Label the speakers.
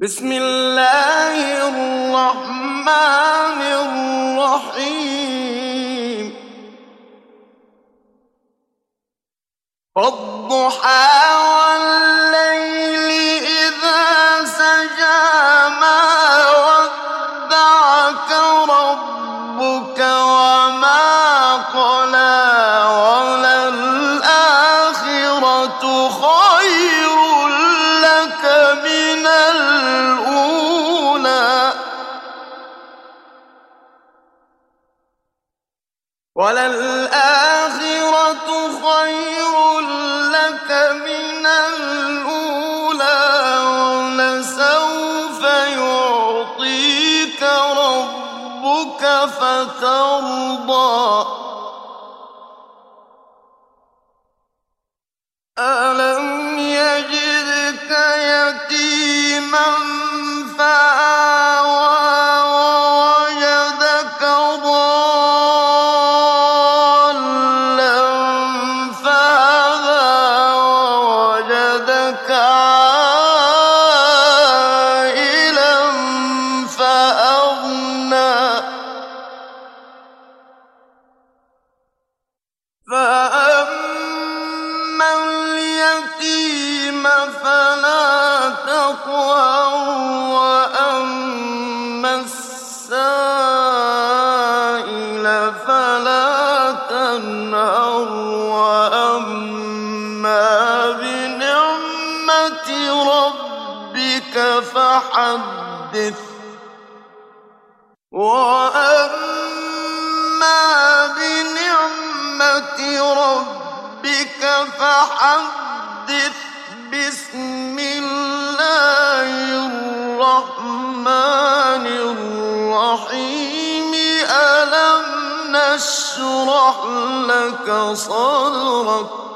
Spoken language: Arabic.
Speaker 1: بسم الله الرحمن الرحيم والضحى والليل إذا سجى ما ودعك ربك وما قلى وللآخرة خير لك من الأولى وللآخرة خير لك من الأولى ولسوف يعطيك ربك فترضى ألم يجدك يتيما فآوى ووجدك ضالا فهدى ووجدك عائلا فأغنى فأما اليتيم فلا تقهر وأما السائل فلا تنهر وأما بنعمة ربك فحدث وأما بنعمة ربك فحدث بسم الله الرحمن الرحيم ألم نشرح لك صدرك